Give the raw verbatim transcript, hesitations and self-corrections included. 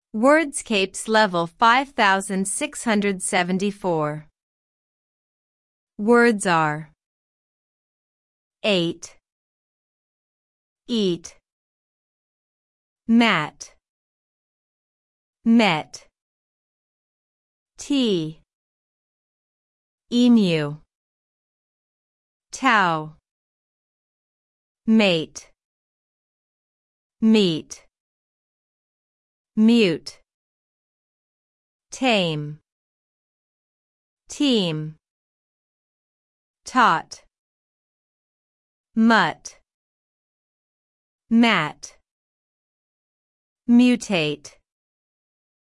Wordscapes level five thousand six hundred seventy-four. Words are eight, eat, mat, met, tea, emu, towel, mate, meet, mute, tame, team, taught, mutt, mat, mutate.